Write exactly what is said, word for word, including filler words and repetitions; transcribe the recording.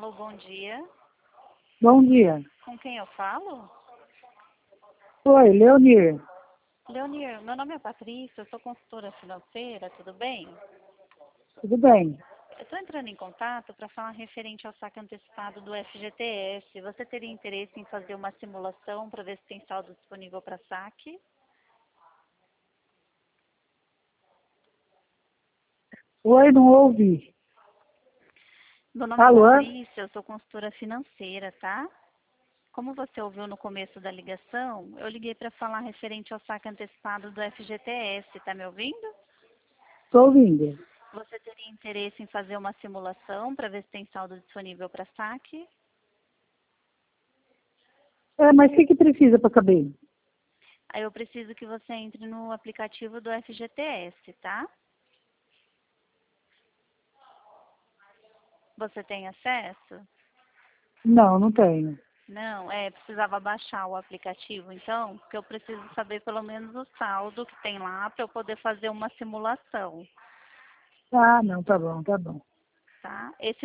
Alô, bom dia. Bom dia. Com quem eu falo? Oi, Leonir. Leonir, meu nome é Patrícia, eu sou consultora financeira, tudo bem? Tudo bem? Eu estou entrando em contato para falar referente ao saque antecipado do F G T S. Você teria interesse em fazer uma simulação para ver se tem saldo disponível para saque? Oi, não ouvi. Meu nome é Alô? Patrícia, eu sou consultora financeira, tá? Como você ouviu no começo da ligação, eu liguei para falar referente ao saque antecipado do F G T S, tá me ouvindo? Estou ouvindo. Você teria interesse em fazer uma simulação para ver se tem saldo disponível para saque? É, mas o que, que precisa para saber? Aí eu preciso que você entre no aplicativo do F G T S, tá? Você tem acesso? Não, não tenho. Não, é, precisava baixar o aplicativo, então, porque eu preciso saber pelo menos o saldo que tem lá para eu poder fazer uma simulação, Ah, não, tá bom, tá bom. tá? Esse